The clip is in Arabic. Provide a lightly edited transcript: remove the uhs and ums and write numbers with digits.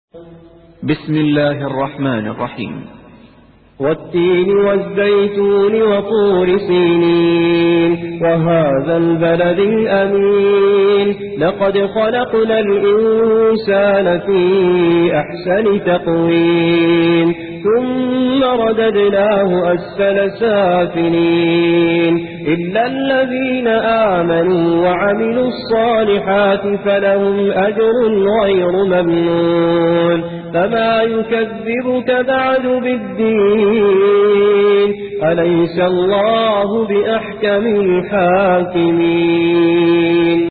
بسم الله الرحمن الرحيم. والتين والزيتون وطور سينين وهذا البلد الأمين لقد خلقنا الإنسان في أحسن تقويم ثم رددناه أسفل سافلين إلا الذين آمنوا وعملوا الصالحات فلهم أجر غير ممنون فما يكذبك بعد بالدين أليس الله بأحكم الحاكمين.